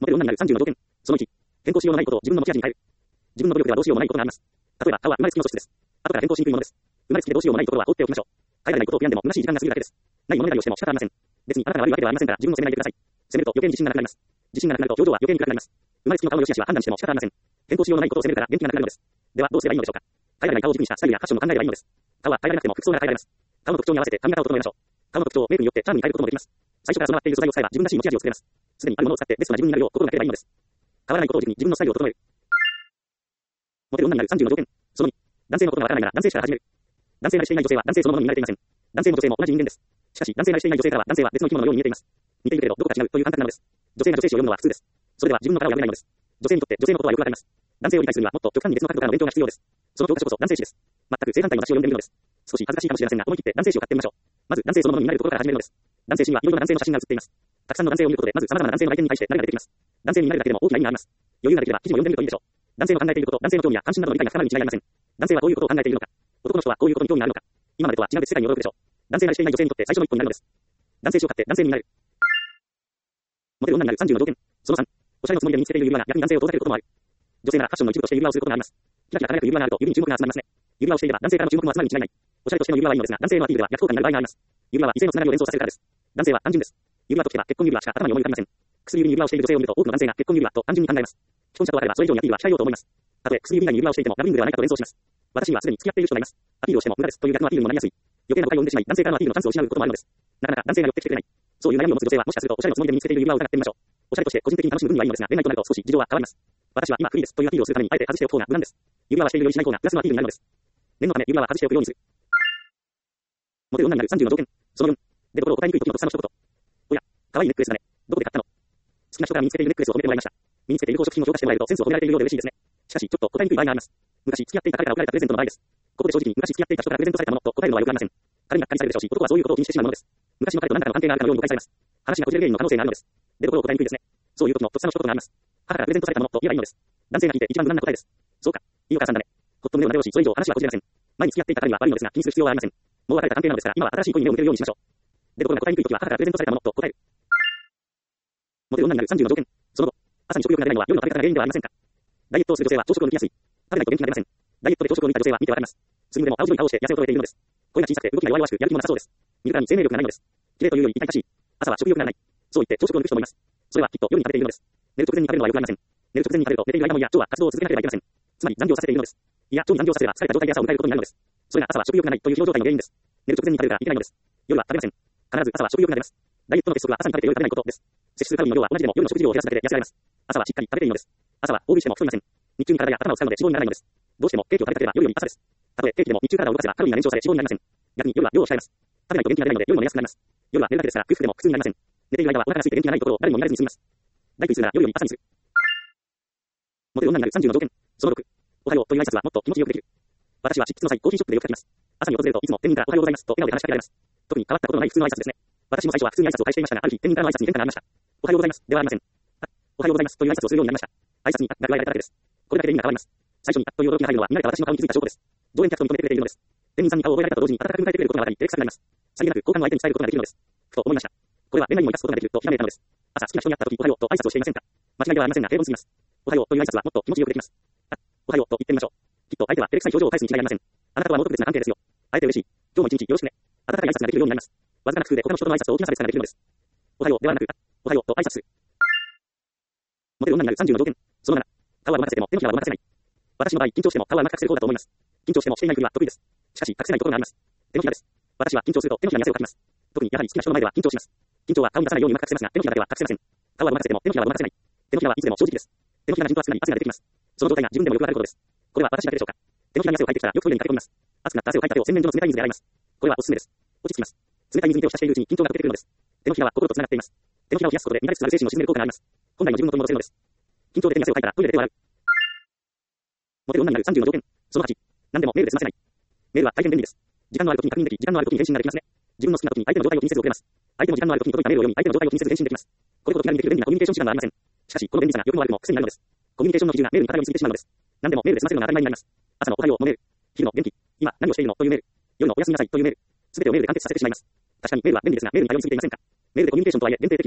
モテる女になる30の条件。その1、健康しようのないことを自分の持ち味に変える。自分の努力ではどうしようもないことがあります。例えば、歯は生まれつきの素質です。後から変更しにくいものです。生まれつきでどうしようもないところは放っておきましょう。変えられないことを悔やんでも虚しい時間が過ぎるだけです。ないものねだりをしても仕方ありません。別にあなたが悪いわけではありませんから自分を責めないでください。責めると余計に自信がなくなります。自信がなくなると表情は余計に暗くなります。生まれつきの顔の良し悪しは判断しても仕方ありません。変更しようのないことを責めるから元気がなくなるのです。ではどうすればいいのでしょうか。変えられない顔を軸にしたスタイルやファッションも考えればいいのです。顔は変えられなくても服装が変えられます。顔の特徴に合わせて髪型を整えましょう。顔の特徴をメイクによってチャームに変えることもできます。最初から備わっている素材を使えば自分らしい持ち味を作れます。すでにあるものを使ってベストな自分になるよう心がければいいのです。変わらないことを軸に自分のスタイルを整える。モテる女になる30の条件。その2、男性のことがわからないなら男性から始める。男性慣れしていない女性は男性そのものに慣れていません。男性も女性も同じ人間です。しかし、男性慣れしていない女性からは男性は別の生き物のように見えています。似ているけれどどこか違うという感覚なのです。女性が女性誌を読むのは普通です。それでは自分の殻を破れないのです。女性にとって女性のことはよくわかります。男性を理解するにはもっと極端に別の角度からの勉強が必要です。その教科書こそ男性誌です。全く正反対の私を読んでみるのです。少し恥ずかしいかもしれませんが、思い切って男性誌を買ってみましょう。まず男性そのものになれるところから始めるのです。男性誌にはいろいろな男性の写真が写っています。たくさんの男性を見ることで、まず様々な男性の外見に対して慣れができます。男性になるだけでも大きな意味があります。余裕ができれば記事を読んでみるといいでしょう。男性の考えていること、男性の興味や関心などの理解が深まるに違いありません。男性はどういうことを考えているのか。男の人はこういうことに興味があるのか。今までとは違う世界に驚くでしょう。男性慣れしていない女性にとって最初の一歩になるのです。男性誌を買って男性になる。モテる女になる30の条件。その3、おしゃれのつもりで身につけている指輪が逆に男性を遠ざけることもある。女性ならファッションの一部として指輪をすることがあります。キラキラ輝く指輪があると指に注目が集まりますね。指輪をしていれば男性からの注目も集まるに違いない。おしゃれとしての指輪はいいのですが、男性のアピールでは逆効果になる場合があります。指輪は異性のつながりを連想させるからです。男性は単純です。指輪と聞けば結婚指輪しか頭に思い浮かびません。薬指に指輪をしている女性を見ると多くの男性が結婚指輪と単純に考えます。既婚者と分かればそれ以上にアピールは控えようと思います。たとえ薬指以外に指輪をしていてもラブリングではないかと連想します。私にはすでに付き合っている人がいます。アピールをしても無駄ですという逆のアピールにもなりやすい。余計な誤解を生んでしまい、男性からのアピールのチャンスを失うこともあるのです。なかなか男性が寄ってきてくれない。そういう悩みを持つ女性はもしかするとおしゃれのつもりで身につけている指輪を疑ってみましょう。おしゃれとして個人的に楽しむ分にはいいのですが、恋愛となると少し事情は変わります。私は今フリーですというアピールをするためにあえて外しておく方が無難です。指輪はしているよりしない方がプラスのアピールになるのです。念のため指輪は外しておくようにする。モテる女になる30の条件。その4、出所を答えにくい時のとっさの一言。おや、可愛いネックレスだね。どこで買ったの？好きな人から身につけているネックレスを褒めてもらいました。身につけている宝飾品を評価してもらえるとセンスを褒められているようで嬉しいですね。しかしちょっと答えにくい場合があります。昔付き合っていた彼から送られたプレゼントの場合です。ここで正直に昔付き合っていた人からプレゼントされたものと答えるのはよくありません。彼にがっかりされるでしょうし、男はそういうことを気にしてしまうものです。昔の彼と何らかの関係があるかのように誤解されます。話がこじれる原因の可能性があるのです。出所を答えにくいですね。そういう時のとっさの一言があります。母からプレゼントされたものと言えばいいのです。男性が聞いて一番無難な答えです。そうか、いいお母さんだね。ほっと胸をなでおし、それ以上話はこじれません。前に付き合っていた彼には悪いのですが気にする必要はありません。もう別れた関係なのですから、今は新しい恋に目を向けるようにしましょう。出所が答えにくい時は母からプレゼントされたものと答える。モテる女になる30の条件。その後、朝に食欲が出ないのは夜の食べ方が原因ではありませんか。ダイエットをする女性は朝食を抜きやすい。食べないと元気が出ません。ダイエットで朝食を抜いた女性は見てわかります。スリムでも青白い顔をして痩せを衰えているのです。声が小さくて動きが弱々しくやる気もなさそうです。見るからに生命力がないのです。綺麗というより痛々しい。朝は食欲がない。そう言って朝食を抜く人もいます。それはきっと夜に食べているのです。寝る直前に食べるのはよくありません。寝る直前に食べると寝ている間も胃や腸は活動を続けなければいけません。つまり残業させているのです。いや、腸に残業させれば疲れた状態で朝を迎えることになるのです。それが朝は食欲がないという疲労状態の原因です。寝る直前に食べるからいけないのです。夜は食べません。必ず朝は食欲が出ます。ダイエットの鉄則は朝に食べて夜食べないことです。摂取するカロリーの量は同じでも夜の食事量を減らすだけで痩せられます。朝はしっかり食べていいのです。朝は大食いしても太りません。日中に体や頭を使うので脂肪にならないのです。どうしてもケーキを食べたければ夜より朝です。たとえケーキでも日中体を動かせばカロリーが燃焼され脂肪になりません。逆に夜は量を控えます。食べないと元気が出ないので夜も寝やすくなります。夜は寝るだけですから空腹でも苦痛になりません。寝ている間はお腹が空いて元気がないところを誰にも見られずに済みます。大食いするなら夜より朝にする。モテる女になる30の条件。その6、おはようという挨拶はもっと気持ちよくできる。私は執筆の際、コーヒーショップでよく書きます。朝に訪れるといつも店員からおはようございますと笑顔で話しかけられます。特に変わったことのない普通の挨拶ですね。私も最初は普通に挨拶を返していましたが、ある日店員からの挨拶に変化がありました。おはようございますではありません。おはようございますという挨拶をするようになりました。挨拶にが加えられただけです。これだけで意味が変わります。最初にという驚きが入るのは見慣れた私の顔に気づいた証拠です。常連客と認めてくれているのです。店員さんに顔を覚えられたと同時に温かく迎えてくれることが分かり、照れくさくなります。さりげなく好感の相手に伝えることができるのです。ふと思いました。これは恋愛にも生かすことができるとひらめいたのです。朝好きな人に会った時おはようと挨拶をしていませんか。間違いではありませんが平凡すぎます。おはようという挨拶はもっと気持ちよくできます。おはようと言ってみましょう。きっと相手は照れくさい表情を返すに違いありません。あなたとはもっと別な関係ですよ。あえて嬉しい。今日も一日よろしくね。温かい挨拶ができるようになります。わずかな工夫で他の人との挨拶と大きな差別ができるのです。おはようではなく、おはようと挨拶する。モテる女になる30の条件。その7、顔はごまかせても手のひらはごまかせない。私の場合、緊張しても顔はうまく隠せる方だと思います。緊張してもしていないふりは得意です。しかし、隠せないところがあります。手のひらです。私は緊張すると手のひらに汗をかきます。特にやはり好きな人の前では緊張します。緊張は顔に出さないようにうまく隠せますが、手のひらだけは隠せません。顔はごまかせても手のひらはごまかせない。手のひらはいつでも正直です。手のひらがじんと熱くなり汗が出てきます。その状態が自分でもよくあることです。これは私だけでしょうか。手のひらに汗をかいてきたらよくトイレに駆け込みます。熱くなった汗をかいた手を洗面所の冷たい水で洗います。これはおすすめです。落ち着きます。冷たい水に手を浸しているうちに緊張が解けてくるのです。手のひらは心と繋がっています。手のひらを冷やすことで乱れつつある精神を沈める効果があります。本来の自分の元に戻せるのです。緊張で手に汗をかいたらトイレで手を洗う。モテる女になる30の条件。その8、何でもメールで済ませない。メールは大変便利です。時間のある時に確認でき、時間のある時に返信ができますね。自分の好きな時に相手の状態を気にせず送れます。相手も時間のある時に届いたメールを読み、相手の状態を気にせず返信できます。これほど気軽にできる便利なコミュニケーション手段はありません。しかし、この便利さが良くも悪くも癖になるのです。コミュニケーションの比重がメールに偏りすぎてしまうのです。何でもメールで済ませるのが当たり前になります。朝のおはようのメール、昼の元気、今何をしているのというメール、夜のおやすみなさいというメール、すべてをメールで完結させてしまいます。確かにメールは便利ですが、メールに頼りすぎていませんか。メールでコミュニケーションとはいえ限定的です。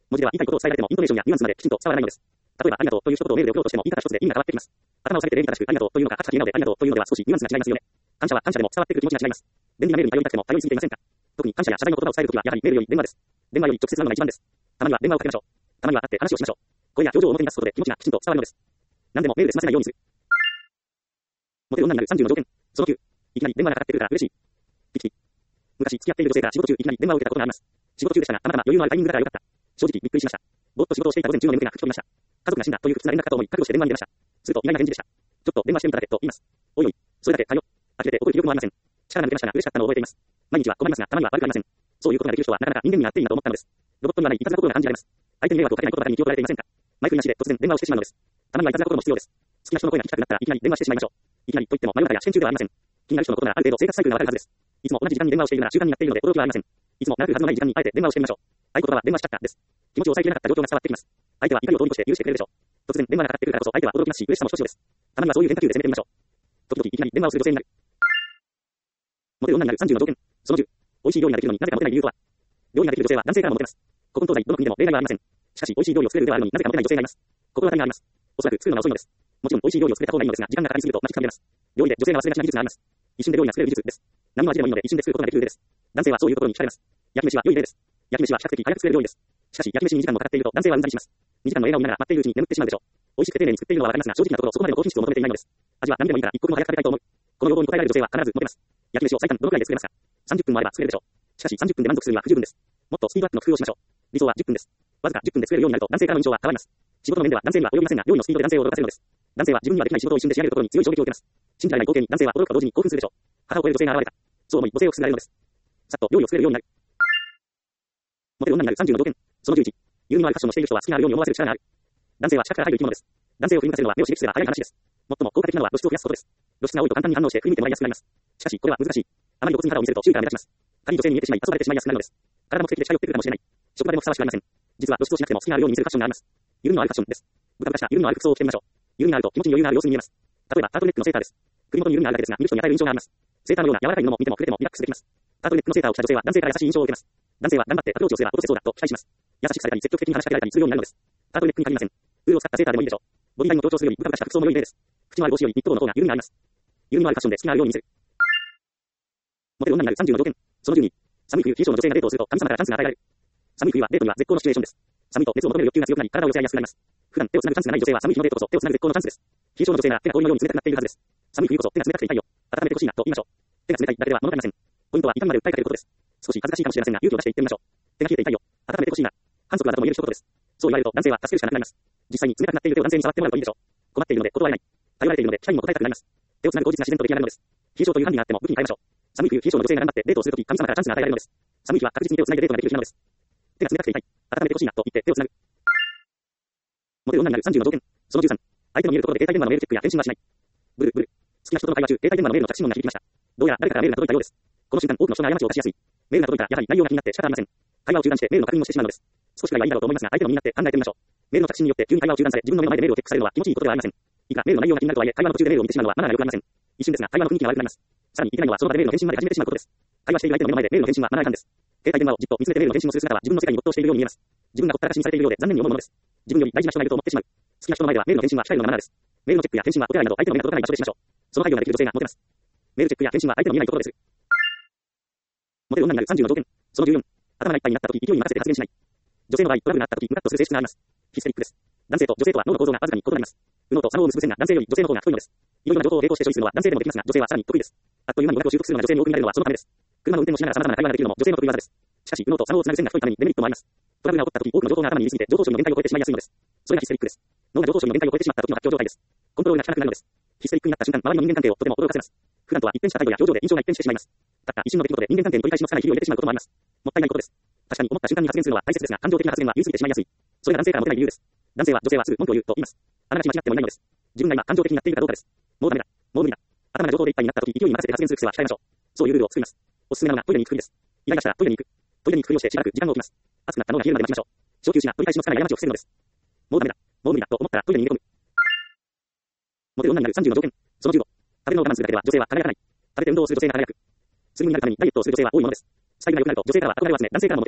文字では言いたいことを伝えられても、イントネーションやニュアンスまできちんと伝わらないのです。例えば、ありがとうという一言をメールで送ろうとしても、言い方一つで意味が変わってきます。頭を下げて礼儀正しく、ありがとうというのか、カチカチ笑顔でありがとうというのでは少しニュアンスが違いますよね。感謝は感謝でも伝わってくる気持ちが違います。便利なメールに頼りたくても頼りすぎていませんか？特に感謝や謝罪の言葉を伝えるときは、やはりメールより電話です。電話より直接なのが一番です。たまには電話をかけましょう。たまには会って話をしましょう。声や表情を表に出すことで気持ちがきちんと伝わるのです。何でもメールで済ませないようにする。モテる女になる30の条件。その9。いきなり電話がかかってくるから嬉しい。ピキピ。昔付き合っている女性から仕事中いきなり電話を受けたことがあります。仕事中でしたが、たまたま余裕のあるタイミングだからよかった。正直びっくりしました。ぼーっと仕事をしていた午前中の眠気が吹き飛びました。家族が死んだという不吉な連絡かと思い、覚悟して電話に出ました。すると意外な返事でした。ちょっと電話してみただけと言います。おいおい、それだけかよ。呆れて怒る気力もありません。力が抜けましたが嬉しかったのを覚えています。毎日は困りますが、たまには悪くありません。そういうことができる人はなかなか人間になっていいなと思ったのです。ロボットにはないいたずら心が感じられます。相手に迷惑をかけないことばかりに気を取られていませんか？マイクなしで突然電話をしてしまうのです。たまにはいたずら心も必要です。好きな人の声が聞きたくなったらいきなり電話してしまいましょう。いきなりと言っても真夜中や試験中ではありません。気になる人のことならある程度生活サイクルがわかるはずです。いつも同じ時間に電話をしているなら習慣になっているので驚きはありません。いつも長くはずのない時間にあえて電話をしてみましょう。合言葉は電話したかったです。気持ちを抑えきれなかった状況が伝わってきます。相手は怒りを通り越して許してくれるでしょう。突然電話がかかってくるからこそ相手は驚きますし嬉しさも少々です。たまにはそういう変化球で攻めてみましょう。時々いきなり電話をする女性になる。モテる女になる30の条件。その10。美味しい料理ができるのになぜかモテない理由とは。料理ができる女性は男性からもモテます。古今東西どの国でも例外はありません。しかし美味しい料理を作れる腕はあるのになぜかモテない女性がいます。心当たりがあります。おそらく作るのが遅いのです。もちろん美味しい料理を作れた方がいいのですが、時間がかかりすぎると待ちくたびれます。料理で女性が忘れがちな技術があります。一瞬で料理が作れる技術です。何の味でもいいので一瞬で作ることができる腕です。男性はそういうところに惹かれます。焼き飯は良い例です。焼き飯は比較的早く作れる料理です。しかし焼き飯に2時間もかかっていると男性はうんざりします。2時間の映画を見ながら待っているうちに眠ってしまうでしょう。美味しくて丁寧に作っているのはわかりますが、正直なところそこまでの高品質を求めていないのです。味は何でもいいから一刻も早く食べたいと思う。この要望に応えられる女性は必ずモテます。焼き飯を最短どのくらいで作れますか？30分もあれば作れるでしょう。しかし30分で満足するには不十分です。もっとスピードアップの工夫をしましょう。理想は10分です。わずか10分で作れるようになると男性からの印象は変わります。仕事の面では男性には及びませんが、料理のスピードで男性を驚かせるのです。男性は自分にはできない仕事を一瞬で仕上げるところに強い衝撃を受けます。信じられない光景に男性は驚くと同時に興奮するでしょう。腹を超える女性が現れた。そう思い母性をくすぐられるのです。さっと料理を作れるようになる。モテる女になる30の条件。その11。有意のあるファッションをしている人は好きなように思わせる力がある。男性は近くから入る生き物です。男性を振り向かせるのは目を刺激すれば早い話です。最も効果的なのは露出を増やすことです。露出が多いと簡単に反応して振り向いてもらいやすくなります。しかしこれは難しい。あまり露骨に肌を見せると周囲から目立ちます。他人女性に見えてしまい遊ばれてしまいやすくなるのです。体目的で近寄ってくるかもしれない。職場でもふさわしくありません。実は露出をしなくても好きなように見せるファッションがあります。ゆるみのあるファッションです。ブカブカしたゆるみのある服装を着てみましょう。ゆるみがあると気持ちに余裕がある様子に見えます。例えばタートルネックのセーターです。首元にゆるみがあるだけですが、見る人に与える印象があります。セーターのような柔らかい布も見ても触れてもリラックスできます。タートルネックのセーターを着た女性は男性から優しい印象を受けます。男性は頑張ってアプローチをすれば落とせそうだと期待します。優しくされたり積極的に話しかけられたりするようになるのです。タートルネックに限りません。ウールを使ったセーターでもいいでしょう。ボディラインを強調するよりブカブカした服装も良い例です。口のある帽子よりニット帽の方がゆるみがあります。ゆるみのあるファッションで好きなように見せる。モテる女になる30の条件。その12。寒い冬、冷え性の女性がデートをすると神様からチャンスが与えられる。寒い冬はデートには絶好のシチュエーションです。寒いと熱を求める欲求が強くなり、体を寄せ合いやすくなります。普段手をつなぐチャンスがない女性は寒い日のデートこそ手をつなぐ絶好のチャンスです。冷え性の女性なら手が氷のように冷たくなっているはずです。寒い冬こそ手が冷たくて痛いよ。温めてほしいなと言いましょう。手が冷たいだけでは物足りません。ポイントは痛みまで訴えかけることです。少し恥ずかしいかもしれませんが、勇気を出して言ってみましょう。手が冷えて痛いよ。温めてほしいな。反則はとも言える一言です。そう言われると男性は助けるしかなくなります。実際に冷たくなっている手を男性に触ってもらうといいでしょう。困っているので断れない。頼られているので期待にも応えたくなります。手をつなぐ口実が自然と出来上がるのです。冷え性という犯人があっても武器に変えましょう。寒い冬、冷え性の女性が頑張ってデートをするとき、神様からチャンスが与えられるのです。寒い日は確実に手をつないでデートができる日なのです。手が冷たくて痛い。温めてほしいなと言って手をつなぐ。モテる女になる30の条件。その13。相手の見えるところで携帯電話のメールチェックや返信はしない。ブルブル。好きな人との会話中、携帯電話のメールの着信音が響きました。どうやら誰かからメールが届いたようです。この瞬間、多くの人が過ちを犯しやすい。メールが届いたらやはり内容が気になって仕方ありません。会話を中断してメールの確認をしてしまうのです。少しくらいはいいだろうと思いますが、相手の身になって考えてみましょう。メールの着信によって急に会話を中断され、自分の目の前でメールをチェックされるのは気持ちいいことではありません。いくらメールの内容が気になるとはいえ、会話の途中でメールを見てしまうのはマナーが良くありません。一瞬ですが、会話の雰囲気が悪くなります。さらにいけないのはその場でメールの返信まで始めてしまうことです。会話している相手の目の前でメールの返信はマナー違反です。携帯電話をじっと見つめてメールの返信をする姿は自分の世界に没頭しているように見えます。自分がほったらかしにされているようで残念に思うものです。自分より大事な人がいると思ってしまう。好きな人の前ではメールの返信は控えるのがマナーです。メールのチェックや返信はお手洗いなど相手の目が届かない場所でしましょう。その配慮ができる女性がモテます。メールチェックや返信は相手の見えないところでする。モテる女になる30の条件。その14。頭がいっぱいになった時、勢いに任せて発言しない。女性の場合、トラブルがあった時、ムカッとする性質があります。ヒステリックです。男性と女性とは脳の構造がわずかに異なります。右脳と左脳を結ぶ線が男性より女性の方が太いのです。いろいろな情報を並行して処理するのは男性でもできますが、女性はさらに得意です。あっという間に語学を習得するのが女性に多く見られるのはそのためです。車の運転をしながら様々な会話ができるのも女性の得意技です。しかし、右脳と左脳をつなぐ線が太いためにデメリットもあります。トラブルが起こった時、多くの情報が頭に入りすぎて、情報処理の限界を超えてしまいやすいのです。それがヒステリックです。脳が情報処理の限界を超えてしまった時の発狂状態です。コントロールが効かなくなるのです。ヒステリックになった瞬間、周りの人間関係をとても驚かせます。普段とは一変した態度や表情で印象が一変してしまいます。たった一瞬の出来事で人間関係に取り返しのつかない日々を入れてしまうこともあります。もったいないことです。確かに思った瞬間に発言するのは大切ですが、感情的な発言は言い過ぎてしまいやすい。それが男性からモテない理由です。男性は女性はすぐ文句を言うと言います。あながち間違ってもいないのです。自分が今感情的になっているかどうかです。もうダメだ。もう無理だ。頭が情報でいっぱいになった時、勢いに任せて発言する癖は控えましょう。そういうルールを作ります。おすすめなのがトイレに行くふりです。イライラしたらトイレに行く。トイレに行くふりをしてしばらく時間を置きます。熱くなったのが冷えるまで待ちましょう。小休止が取り返しのつかない過ちを防ぐのです。もうダメだ。もう無理だと思ったらトイレに入れ込む。モテる女になる30の条件。その15。食べるのを我慢するだけでは女性は輝かない。食べて運動をする女性が輝く。スリムになるためにダイエットをする女性は多いものです。スタイルが良くなると女性からは憧れを集め、男性からもモテます。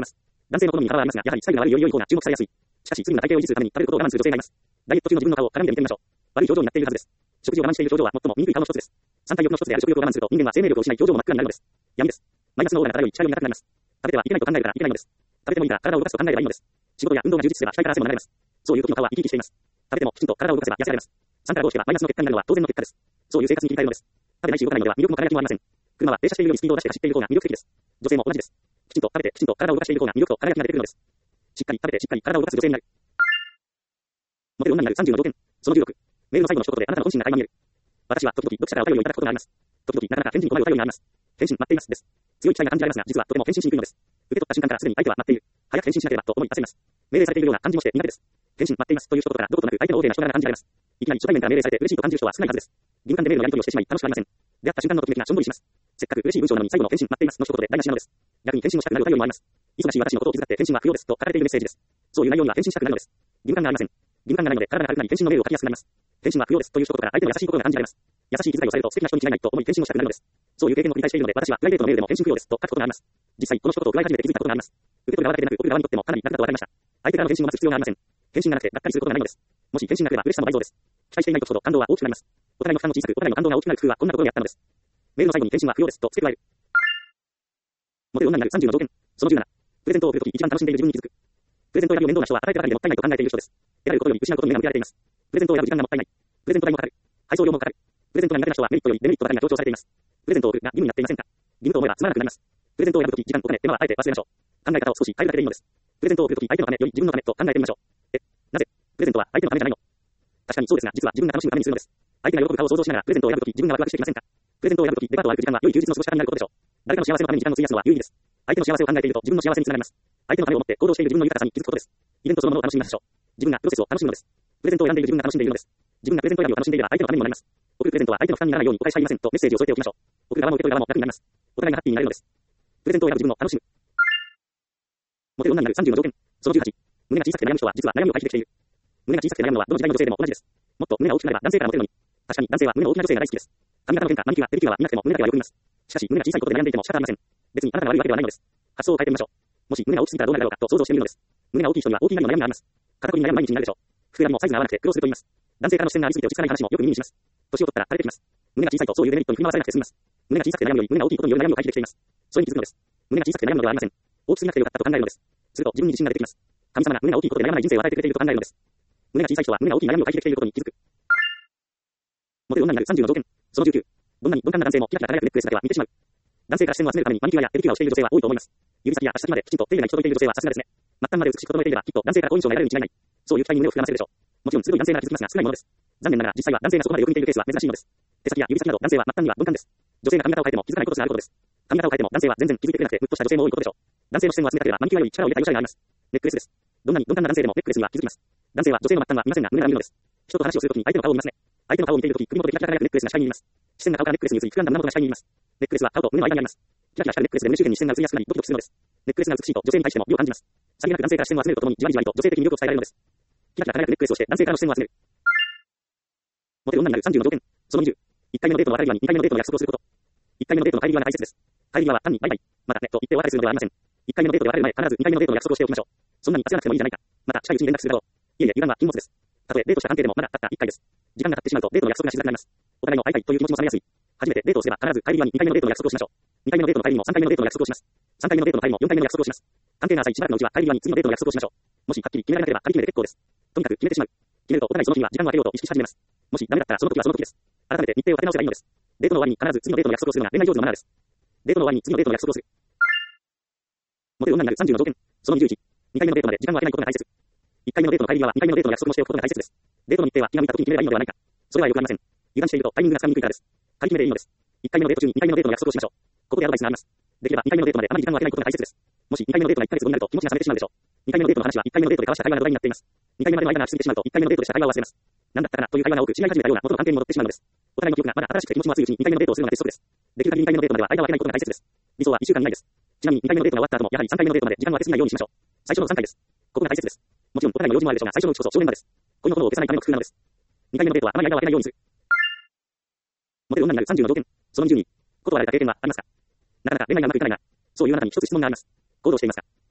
男性の好みに幅はありますが、やはり左右が悪いより良い方が注目されやすい。しかし、スリムな体型を維持するために食べることを我慢する女性がいます。ダイエット中の自分の顔を鏡で見てみましょう。悪い表情になっているはずです。食事を我慢している表情は最も醜い顔の一つです。三大欲の一つである食欲を我慢すると人間は生命力を失い表情も真っ暗になるのです。闇です。マイナスのオーラが漂い力がなくなります。食べてはいけないと考えるからいけないのです。食べてもいいから体を動かすと考えればいいのです。仕事や運動が充実すれば額から汗も流れます。そういう時の顔は生き生きしています。食べてもきちんと体を動かせば痩せられます。3から5を引けばマイナスの結果になるのは当然の結果です。そういう生活に切り替えるのです。食べないし動かないのでは魅力も輝きもありません。車は停車しているようにスピードを出して走っている方が魅力的です。女性も同じです。きちんと食べてきちんと体を動かしている方が魅力と輝きが出てくるのです。しっかり食べてしっかり体を動かす女性になる。モテる女になる30の条件。その16。メールの最後の一言であなたの本心が垣間見える。私は時々読者からお便りをいただくことがあります。時々なかなか返事に困るお便りがあります。返信待っていますです。強い期待が感じられますが、実はとても返信しにくいのです。受け取った瞬間からすでに相手は待っている。早く返信しなければと思い焦ります。命令されているような感じもして苦手です。返信待っていますという一言からどことなく相手の大手な人柄が感じられます。いきなり初対面から命令されて嬉しいと感じる人は少ないはずです。義務感でメールのやり取りをしてしまい楽しくありません。出会った瞬間のときめきがしょんぼりします。せっかく嬉しい文章なのに最後の返信待っていますの一言で台無しなのです。逆に返信をしたくなるお便りもあります。忙しい私のことを気遣って返信は不要ですと書かれているメッセージです。そういう内容には返信したくなるのです。義務感がありません。義務感がないので体が軽くなり返信のメールを書きやすくなります。返信は不要ですという一言から相手の優しい心が感じられます。優しい気遣いをされると素敵な人に違いないと思い返信をしたくなるのです。そういう経験を繰り返しているので私はプライベートのメールでも返信不要ですと書くことがあります。実際この一言を加え始めて気づいたことがあります。受け取る側だけでなく送る側にとってもかなり楽だと分かりました。相手からの返信を待つ必要がありません。返信がなくてがっかりすることがないのです。もし返信が来れば嬉しさも倍増です。期待していない時ほど感動は大きくなります。お互いの負担も小さくお互いの感動が大きくなる工夫はこんなところにあったのです。メールの最後に返信は不要ですと付け加える。モテる女になる30の条件。その17。プレゼントを送るとき一番楽しんでいる自分に気づく。プレゼントを選ぶ面倒な人は与えてばかりでもったいないと考えている人です。得られることより失うことに目が向けられています。プレゼントを選ぶ時間がもったいない。プレゼント代もかかる。配送料もかかる。プレゼントが苦手な人はメリットよりデメリットばかりが強調されています。プレゼントを送るが義務になっていませんか。義務と思えばつまらなくなります。プレゼントを選ぶとき時間、お金、手間はあえて忘れましょう。考え方を少し変えるだけでいいのです。プレゼントを送るとき相手のためより自分のためと考えてみましょう。なぜプレゼントは相手のためじゃないの。確かにそうですが、実は自分が楽しむためにするのです。相手が喜ぶ顔を想像しながらプレゼントを選ぶとき自分がワクワクしていませんか。プレゼントを選ぶときデパートを歩く時間は良い休日の過ごし方になることでしょう。誰かの幸せのために時間を費やすのは有意義です。相手の幸せを考えていると自分の幸せにつながります。相手のためを思って行動している自分の豊かさに気づくことです。イベントそのものを楽しみましょう。自分がプロセスを楽しむのです。プレゼントを選んでいる自分が楽しんでいるのです。自分がプレゼント選びを楽しんでいれば相手のためにもなります。送るプレゼントは相手の負担にならないようにお返しはいませんとメッセージを添えておきましょう。送る側も受け取る側も楽になります。お互いがハッピーになれるのです。プレゼントを選ぶ自分を楽しむ。モテる女になる30の条件。その18。胸が小さくて悩む人は実は悩みを解決している。胸が小さくて悩むのはどの時代の女性でも同じです。もっと胸が大きくなれば男性からモテるのに。確かに男性は胸の大きな女性が大好きです。髪型の変化、マニキュア、ペディキュアは見なくても胸だけはよく見ます。しかし胸が小さいことで悩んでいても仕方ありません。別にあなたが悪いわけではないのです。発想を変えてみましょう。もし胸が大きすぎたらどうなるだろうかと想像してみるのです。胸が大きい人には大きいなりの悩みがあります。肩こりに悩む毎日になるでしょう。服選びもサイズが合わなくて苦労すると言います。男性からの視線がありすぎて落ち着かない話もよく耳にします。年を取ったら垂れてきます。胸が小さいとそういうデメリットに振り回されなくて済みます。胸が小さくて悩むより胸が大きいことによる悩みを解決できています。それに気づくのです。胸が小さくて悩むのではありません。大きすぎなくてよかったと考えるのです。すると自分に自信が出てきます。神様が胸が大きいことで悩まない人生を与えてくれていると考えるのです。胸が小さい人は胸が大きい悩みを解決できていることに気づく。モテる女になる30の条件。その19。どんなに鈍感な男性もキラキラ輝くネックレスだけは見てしまう。男性から視線を集めるためにマニキュアやペディキュアをしている女性は多いと思います。指先や足先まできちんと丁寧な行き届いている女性はさすがですね。末端まで美しく整えていればきっと男性から好印象が得られるに違いない。そういう期待に胸を膨らませるでしょう。もちろんすごい男性なら気づきますが少ないものです。残念ながら実際は男性がそこまでよく見ているケースは珍しいのです。手先や指先など男性は末端には鈍感です。女性が髪型を変えても気づかないことすらあることです。髪型を変えても男性は全然気づいてくれなくてムッとした女性も多いことでしょう。男性の視線を集めたければマニキュアより力を入れた良さがあります。ネックレスです。どんなに鈍感な男性でもネックレスには気づきます。男性は女性の末端は見ませんが胸が見るのです。人と話をするときに相手の顔を見ますね。相手の顔を見ているとき首元でキラキラ輝くネックレスが視界に見えます。視線が顔からネックレスに移り膨らんだ胸元が視界に見えます。ネックレスは顔と胸の間にあります。キラキラしたネックレスで胸周辺に視線が移りやすくなりドキドキするのです。ネックレスが美しいと女性に対しても美を感じます。さりげなく男性から視線を集めるとともにじわりじわりと女性的に魅力を伝えられるのです。キラキラ輝くネックレスをして男性からの視線を集める。モテる女になる30の条件。その20。1回目のデートの別れ際に2回目のデートの約束をすること。1回目のデートの帰り際が大切です。帰り際は単にバイバイ、またねと言ってお別れするのではありません。1回目のデートで別れる前、必ず2回目のデートの約束をしておきましょう。そんなに焦らなくてもいいじゃないか。また近いうちに連絡するだろう。いえいえ、油断は禁物です。たとえデートした関係でもまだたった1回です。時間が経ってしまうとデートの約束がしづらくなります。お互いの会いたいという気持ちも冷めやすい。初めてデートをすれば必ず帰り際に2回目のデートの約束をしましょう。2回目のデートの帰りにも3回目のデートの約束をします。3回目のデートの帰りも4回目の約束をします。関係が浅いしばらくのうちは帰り際に次のデートの約束をしましょう。もしはっきり決められなければ張り決めて結構です。とにかく決めてしまう。決めるとお互いその日には時間を空けようと意識し始めます。もしダメだったらその時はその時です。改めて日程を立て直せばいいのです。デートの終わりに必ず次のデートの約束をするのが恋愛上手のマナーです。デートの終わりに次のデートの約束をする。モテる女になる30の条件。その21。2回目のデートまで時間を空けないことが大切。1回目のデートの帰り際は2回目のデートの約束をしておくことが大切です。デートの日程は気が向いた時に決めればいいのではないか。それはよくありません。油断しているとタイミングがつかみにくいからです。張り決めでいいのです。1回目のデート中に2回目のデートの約束をしましょう。ここでアドバイスがあります。できれば2回目のデートまであまり時間を空けないことが大切です。もし2回目のデートが1ヶ月後になると気持ちが冷めてしまうでしょう。2回目のデートの話は1回目のデートで交わした会話の土台になっています。2回目までの間が過ぎてしまうと1回目のデートでした会話を忘れます。なんだったかなという会話が多く知り合い始めたような元の関係に戻ってしまうのです。お互いの記憶がまだ新しくて気持ちも熱いうちに2回目のデートをするのが鉄則です。できる限り2回目のデートまでは間を空けないことが大切です。理想は2週間以内です。ちなみに2回目のデートが終わった後もやはり3回目のデートまで時間を空けすぎないようにしましょう。最初の3回です。ここが大切です。もちろんお互いの用事もあるでしょうが最初のうちこそ正念場です。恋の炎を消さないための工夫なのです。2回目のデートはあまり間を空けないようにする。モテる女になる30の条件。その22。断られた経験はありますか。なかなか恋愛がうまくいかないが、そういうあなたに一つ質問があります。行動していますか。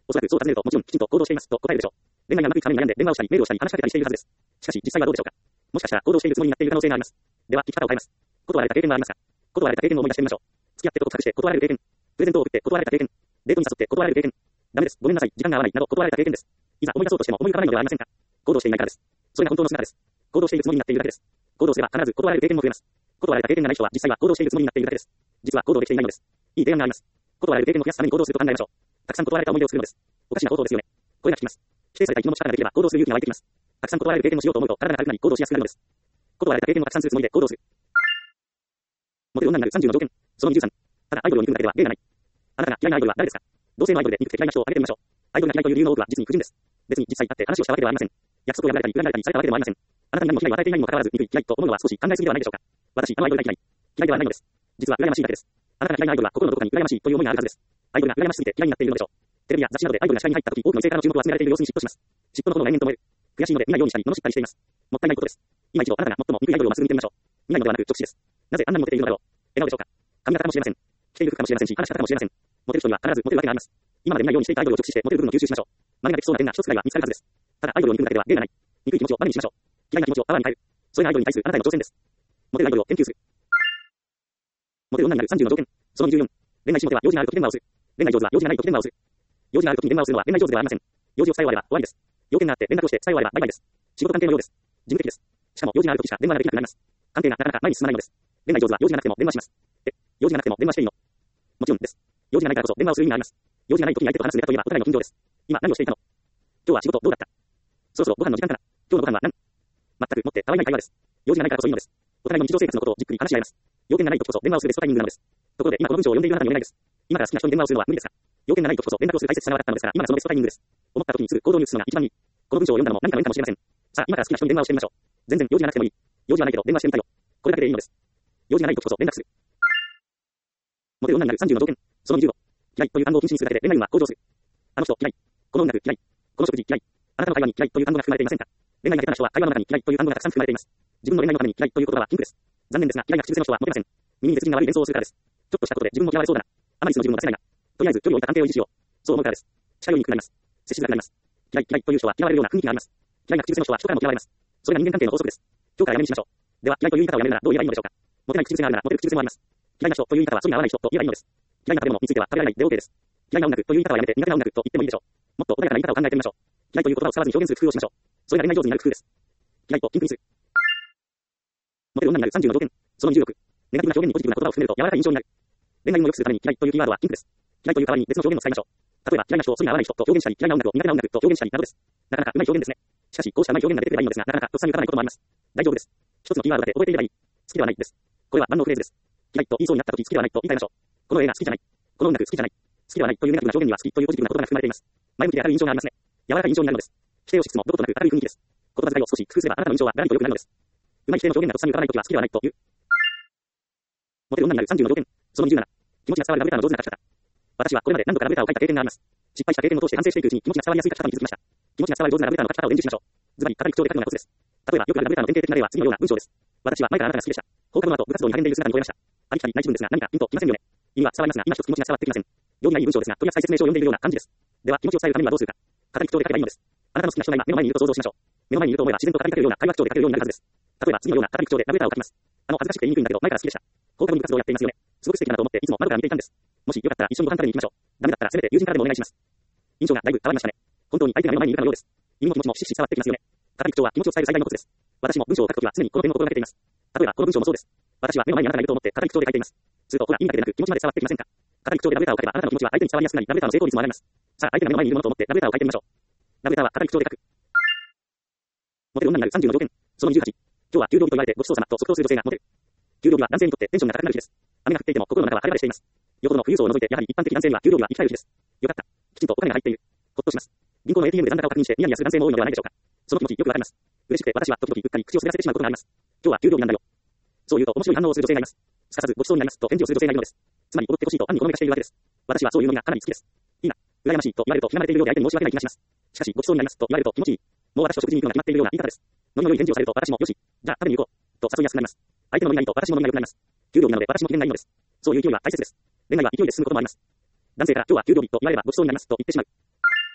おそらくそう尋ねると、もちろんきちんと行動していますと答えるでしょう。恋愛がうまくいかない悩んで電話をしたり、メールをしたり、話しかけたりしているはずです。しかし、実際はどうでしょうか。もしかしたら行動しているつもりになっている可能性があります。では、生き方を変えます。断られた経験はありますか。断られた経験を思い出してみましょう。付き合ってと告白して断られる経験。プレゼントを送って断られた経験。デートに誘って断られる経験。ダメです。ごめんなさい。時間が合わない。など断られた経験です。いざ思い出そうとしても思い浮かばないのではありませんか。行動していないからです。それが本当の姿です。行動しているつもりになっているだけです。行動すれば必ず断られる経験も増えます。断られた経験がない人は実際は行動しているつもりになっているだけです。実は行動できていないのです。いい提案があります。断られる経験を増やすために行動すると考えましょう。たくさん断られた思い出をするのです。おかしなことですよね。声が聞きます。否定された生き物の力ができれば行動する勇気が湧いてきます。たくさん断られる経験をしようと思うと体が軽くなり行動しやすくなるのです。断られた経験をたくさんするつもりで行動する。モテる女になる30の条件。その23。ただアイドルを憎むだけでは芸がない。あなたが嫌いなアイドルは誰ですか。同性のアイドルで憎くて嫌いな人を挙げてみましょう。アイドルが嫌いという理由の多くは実に不純です。別に実際会って話をしたわけではありません。約束を破られたり、恨まれたりされたわけでもありません。あなたに何も被害を与えていないにもかかわらず、憎い、嫌いと思うのは少し考えすぎではないでしょうか。私、あのアイドルが嫌い。嫌いではないのです。実は羨ましいだけです。あなたが嫌いなアイドルは心のどこかに羨ましいという思いがあるはずです。アイドルが羨ましすぎて嫌いになっているのでしょう。テレビや雑誌などでアイドルが視界に入った時、多くの異性からの注目を集められている様子に嫉妬します。嫉妬のほどの来年と思える。悔しいので見ないようにしたり、罵ったりしています。もったいないことです。今一度あなたが最も憎いアイドルをまっすぐ見てみましょう。見ないのではなく直視です。なぜあんなにモテているのだろう。笑顔でしょうか。髪型かもしれません。着ている服かもしれませんし、話し方かもしれません。モテる人には必ずモテるわけがあります。今まで見ないようにしていたアイドルを直視してモテる部分を吸収しましょう。真似ができそうな点が一つくらいは見つかるはずです。ただアイドルを憎むだけでは芸がない。憎い気持ちをバネにしましょう。嫌いな気持ちをパワーに変える。それがアイドルに対するあなたへの挑戦です。モテるアイドルを研究する。モテる女になる30の条件。その24。恋愛しモテは用事があるとき電話をする。恋愛上手は用事がないとき電話をする。用事があるときに電話をするのは恋愛上手ではありません。用事を伝え終われば終わりです。要件があって連絡をして伝え終わればバイバイです。仕事関係のようです。事務的です。しかも用事があるときしか電話ができなくなります。関係がなかなか前に進まないのです。恋愛上手は用事がなくても電話します。用事がなくても電話していいの。もちろんです。用事がないからこそ電話をする意味があります。用事がないときに相手と話すネタといえばお互いの近況です。今何をしていたの。今日は仕事どうだった。そろそろご飯の時間かな。今日のご飯は何。全くもってたわいない会話です。用事がないからこそいいのです。お互いの日常生活のことをじっくり話し合います。要件がないときこそ電話をするベストタイミングなのです。ところで今この文章を読んでいるあなたにお願いです。今から好きな人に電話をするのは無理ですか。要件がないときこそ連絡をする大切さが分かったのですから今がそのベストタイミングです。思ったときにすぐ行動に移すのが一番いい。この文章を読んだのも何かの縁かもしれません。さあ今から好きな人に電話をしてみましょう。全然用事がなくてもいい。用事がないけど電話してみたいよ。これだけでいいのです。用事がないときこそ連絡する。モテる女になる30の条件。その25。嫌いという単語を禁止にするだけで恋愛運は向上する。あの人嫌い。この音楽嫌い。この食事嫌い。あなたの会話に嫌いという単語が含まれていませんか。恋愛が下手な人は会話の中に嫌いという単語がたくさん含まれています。自分の恋愛のために嫌いという言葉は禁句です。残念ですが嫌いが口癖の人はモテません。耳に絶人が悪い連想をするからです。ちょっとしたことで自分も嫌われそうだな。あまりその自分も出せないな。とりあえず距離を置いた関係を維持しよう。そう思うからです。近寄りにくくなります。接しづらくなります。嫌いという人は嫌われるような雰囲気があります。嫌いな口癖の人は人からも嫌われます。それが人間関係の法則です。今日からやめにしましょう。では嫌いという言い方をやめるならどう言えばいいのでしょうか。モテない口癖があるならモテる口癖もあります。嫌いな人という言い方はそれに合わない人と言えばいいのです。嫌いな食べ物については食べられないで OK です。嫌いな音楽という言い方はやめて苦手な音楽と言ってもいいでしょう。もっと穏やかな言い方を考えてみましょう。嫌いという言葉を使わずに表現する工夫をしましょう。それが恋愛上手になる工夫です。嫌いとピンクにする。モテる女になる30の条件。その26。ネガティブな表現にポジティブな言葉を含めると柔らかい印象になる。恋愛運を良くするために嫌いというキーワードはピンクです。嫌いという代わりに別の表現を使いましょう。例えば嫌いな人をそれに合わない人と表現したり、嫌いな音楽を苦手な音楽と表現したりなどです。なかなかうまい表現ですね。しかしこうしたうまい表現が出てくればいいのですが、なかなかとっさに浮かばないこともあります。大丈夫です。一つのキーワードだけ覚えていればいい。好きではないです。これは万能フレーズです。嫌いと言いそうになった時好きではないと言い換えましょう。この映画好きじゃない。この音楽好きじゃない。好きではないというネガティブな表現には好きというポジティブな言葉が含まれています。前向きで明るい印象がありますね。柔らかい印象になるのです。否定をしつつもどことなく明るい雰囲気です。言葉遣いを少し工夫すればあなたの印象はガラリと良くなるのです。うまい否定の表現がとっさに浮かばないときは好きではないという。モテる女になる30の条件。その27。気持ちが伝わるラブレターの上手な書き方。私はこれまで何度かラブレターを書いた経験があります。失敗した経験を通して反省していくうちに気持ちが伝わりやすい書き方に気づきました。気持ちが伝わる上手なラブレターの書き方を練習しましょう。ズバリ語り口調で書くのがコツです。例えばよくあるラブレターの典型的な例は次のような文章です。私は前からあなたが好きでした。放課後の後部活動に励んでいる姿に吠えました。ありきたりな一文ですが何かピンときませんよね。意味は伝わりますが今一つ気持ちが伝わってきません。よりないい文章ですが取扱説明書を読んでいるような感じです。では気持ちを伝えるためにはどうするか。語り口調で書けばいいのです。あなたの好きな人が今目の前にいると想像しましょう。目の前にいると思えば自然と語りかけるような会話口調で書けるようになるはずです。例えば次のような語り口調でラブレターを書きます。恥ずかしくて言いにくいんだけど前から好きでした。放課後に部活動をやっていますよね。すごく素敵だなと思っていつも窓から見ていたんです。もしよかったら一緒にご飯食べに行きましょう。ダメだったらせめて友人からでもお願いします。印象がだいぶ変わりましたね。本当に相手が目の前にいるかのようです。意味も気持ちもしっしり伝わってきますよね。語り口調は気持ちを伝える最大のコツです。私も文章を書くときは常にこの点を心がけています。例えばこの文章もそうです。私は目の前にあなたがいると思って語り口調で書いています。するとほら意味だけでなく気持ちまで伝わってきませんか。語り口調でラブレターを書けばあなたの気持ちは相手に伝わりやすくなりラブレターの成功率も上がります。さあ相手が目の前にいるものと思ってラブレターを書いてみましょう。ラブレターは語り口調で書く。モテる女になる30の条件。その28。今日は給料日と言われてごちそうさまと即答する女性がモテる。給料日は男性にとってテンションが高くなる日です。雨が降っていても心の中は晴れ晴れしています。よほどの富裕層を除いてやはり一般的男性には給料日は生き返る日です。よかった。きちんとお金が入っている。ほっとします。銀行の ATM で残高を確認してニヤニヤする男性も多いのではないでしょうか。その気持ちよくわかります。嬉しくて私は時々うっかり口を滑らせてしまうことがあります。今日は給料日なんだよ。そう言うと面白い反応をする女性がいます。すかさずごちそうになりますと返事をする女性がいるのです。つまり踊ってほしいと暗にほのめかしているわけです。私はそういうのがかなり好きです。いいな。羨ましいと言われると嫌われているようで相手に申し訳ない気がします。しかしごちそうになりますと言われると気持ちいい。もう私と食事に行くのが決まっているような言い方です。ノリの良い返事をされると私もよし、じゃあ食べに行こうと誘いやすくなります。相手のノリがいいと私もノリが良くなります。給料日なので私も機嫌がいいのです。そういう勢いは大切です。恋愛は勢いで進むこともあります。男性から今日は給料日と言われればごちそうになりますと言ってしまう。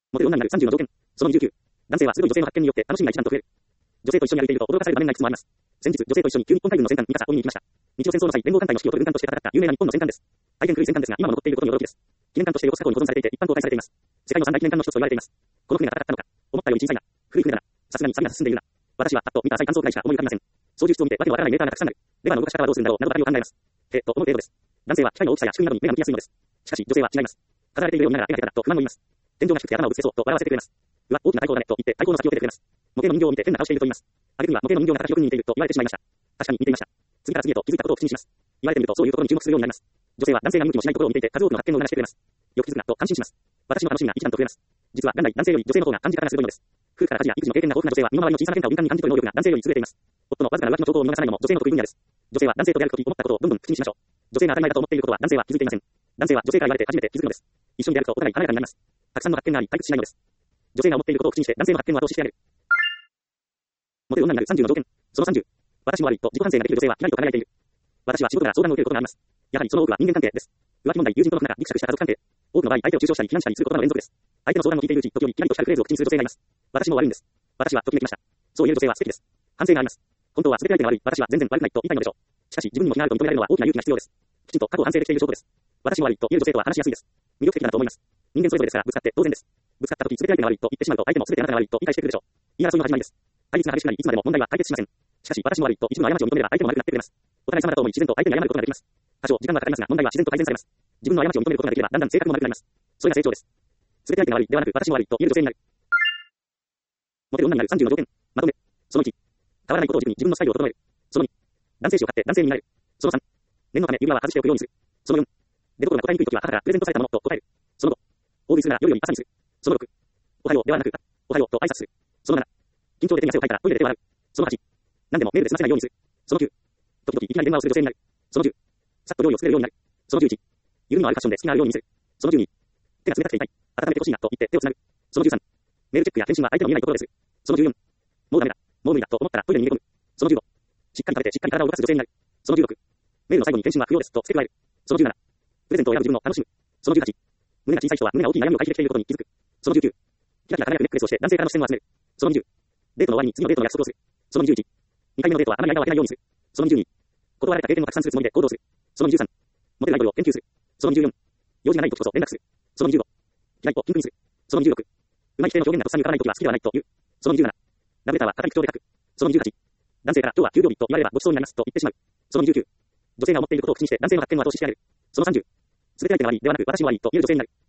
モテる女になる30の条件。その29。男性は鋭い女性の発見によって楽しみが一段と増える。女性と一緒に歩いていると驚かされる場面がいくつもあります。先日、女性と一緒に旧日本海軍の戦艦ミカサを見に行きました。日露戦争の際、連合艦隊の指揮を取る軍艦として戦った有名な日本の戦艦です。大変古い戦艦ですが、今も残っていることに驚きです。記念艦として横須賀港に保存されていて、一般公開されています。世界の三大記念艦の一つと言われています。この船が戦ったのか。思ったより小さいな。古い船だな。さすがに錆が進んでいるな。私はパッと見た浅い感想くらいしか思い浮かびません。操縦室を見てわけのわからないメーターがたくさんある。レバーの動かし方はどうするんだろうなどばかりを考えます。と思う程度です。男性は機械の大きさや仕組みなどに目が向きやすいのです。しかし女性は違います。飾られているようになら描けたらと不満を言います。天井が低くて頭をぶつけそうと笑わせてくれます。うわ、大きな太鼓だねと言って太鼓の先を出てくれます。模型の人形を見て変な顔していると言います。あげくには模型の人形が形よく似ていると言われてしまいました。確かに似ていました。次から次へと気づいたことを口にします。言われてみるとそういうところに注目するようになります。女性は男性が見向きもしないところを見ていて数多くの発見を促してくれます。よく気づくなと感心します。私の楽しみが一段と増えます。実は元来男性より女性の方が感じ方が鋭いのです。夫婦から家事や育児の経験が豊富な女性は身の回りの小さな変化を敏感に感じ取る能力が男性より優れています。夫のわずかな浮気の兆候を見逃さないのも女性の得意分野です。女性は男性と出会うとき思ったことをどんどん口にしましょう。女性が当たり前だと思っていることは男性は気づいていません。男性は女性から言われて初めて気づくのです。一緒に出会うとお互い華やかになります。たくさんの発見があり退屈しないのです。女性が思っていることを口にして男性の発見を後押ししてやる。モテる女になる30の条件。その30。私も悪いと自己反省ができる女性はキラリと輝いている。私は仕事から相談を受けることがあります。やはりその多くは人間関係です。浮気問題、友人との仲、ギクシャクした家族関係。多くの場合、相手を中傷したり、批判したりすることの連続です。相手の相談を聞いているうち、時折キラリと光るフレーズを口にする女性がいます。私も悪いんです。私はときめきました。そう言える女性は素敵です。反省があります。本当は全て相手が悪い、私は全然悪くないと言いたいのでしょう。しかし自分にも非があると認められるのは大きな勇気が必要です。きちんと過去を反省できている証拠です。私も悪いと言える女性とは話しやすいです。魅力的だなと思います。人間それぞれですからぶつかって当然です。ぶつかった時全て相手が悪いと言ってしまうと相手も全てあなたが悪いと理解してくるでしょう。言い争いの始まりです。対立が激しくなりいつまでも問題は解決しません。しかし私も悪いと自分の過ちを認めれば相手も悪くなってくれます。お互い様だと思い自然と相手に謝ることができます。多少時間はかかりますが問題は自然と改善されます。自分の過ちを認めることができればだんだん性格も悪くなります。それが成長です。全て相手が悪いではなく私も悪いと言える女性になる。モテる女になる30の条件。まとめ。その1。変わらないことを軸に自分のスタイルを整える。その2。男性誌を買って男性になれる。その3。念のため指輪は外しておくようにする。その4。出所が答えにくいときは母からプレゼントされたものと答える。その5。大食いするなら夜より朝にする。その6。おはようではなくおはようと挨拶する。その7。緊張で手に汗をかいたらトイレで手を洗う。その8。何でもメールで済ませないようにする。その9。時々いきなり電話をする女性になる。その10。さっと料理を作れるようになる。その11。緩みのあるファッションで好きなように見せる。その12。手が冷たくて痛い。温めてほしいなと言って手をつなぐ。その13。メールチェックや返信は相手の見えないところでする。その14。もうダメだ。もう無理だと思ったらトイレに逃げ込む。その15。しっかり食べてしっかり体を動かす女性になる。その16。メールの最後に返信は不要ですと付け加える。その17。プレゼントを選ぶ自分の楽しむ。その18。胸が小さい人は胸が大きい悩みを解決できていることに気づく。その19。キラキラ輝くネックレスをして男性からの視線を集める。その20。デートの終わりに次のデートの約束をする。その21。2回目のデートはあまり間を空けないようにする。その22。断られた経験をたくさんするつもりで行動する。その23。モテるアイドルを研究する。その24。用事がない時こそ連絡する。その25。嫌いとピンクにする。その26。うまい否定の表現がとっさに浮かばない時は好きではないと言う。その27。ラブレターは高い口調で書く。その28。男性から今日は給料日と言われればごちそうになりますと言ってしまう。その29。女性が思っていることを口にして男性の発見を後押ししてやる。その30。全て相手が悪いではなく私も悪いと言える女性になる。